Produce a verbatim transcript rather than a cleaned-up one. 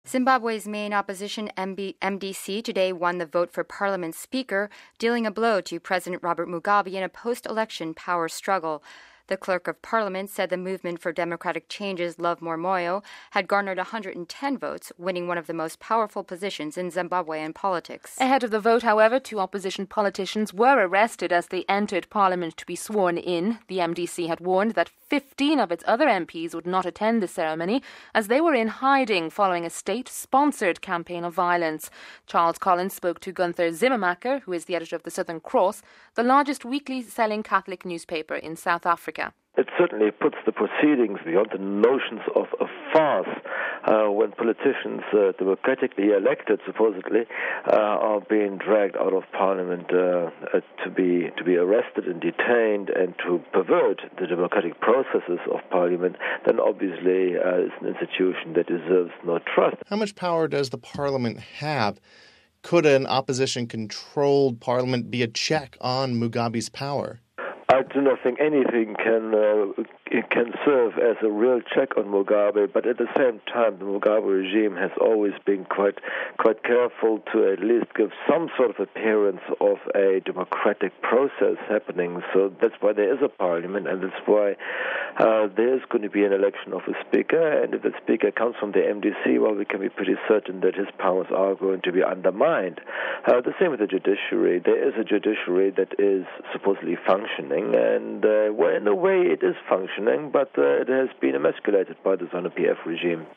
Zimbabwe's main opposition, M D C, today won the vote for Parliament Speaker, dealing a blow to President Robert Mugabe in a post-election power struggle. The Clerk of Parliament said the Movement for Democratic Change's Lovemore Moyo had garnered one hundred ten votes, winning one of the most powerful positions in Zimbabwean politics. Ahead of the vote, however, two opposition politicians were arrested as they entered Parliament to be sworn in. The M D C had warned that fifteen of its other M Ps would not attend the ceremony as they were in hiding following a state-sponsored campaign of violence. Charles Collins spoke to Gunther Zimmermacher, who is the editor of the Southern Cross, the largest weekly-selling Catholic newspaper in South Africa. It certainly puts the proceedings beyond the notions of a farce uh, when politicians, uh, democratically elected, supposedly, uh, are being dragged out of Parliament uh, uh, to be to be arrested and detained and to pervert the democratic processes of Parliament. Then obviously uh, it's an institution that deserves no trust. How much power does the Parliament have? Could an opposition-controlled Parliament be a check on Mugabe's power? I do not think anything can uh, can serve as a real check on Mugabe, but at the same time, the Mugabe regime has always been quite quite careful to at least give some sort of appearance of a democratic process happening. So that's why there is a parliament, and that's why uh, there is going to be an election of a speaker. And if the speaker comes from the M D C, well, we can be pretty certain that his powers are going to be undermined. Uh, the same with the judiciary. There is a judiciary that is supposedly functioning. And, uh, well, in a way it is functioning, but uh, it has been emasculated by the ZANU-P F regime.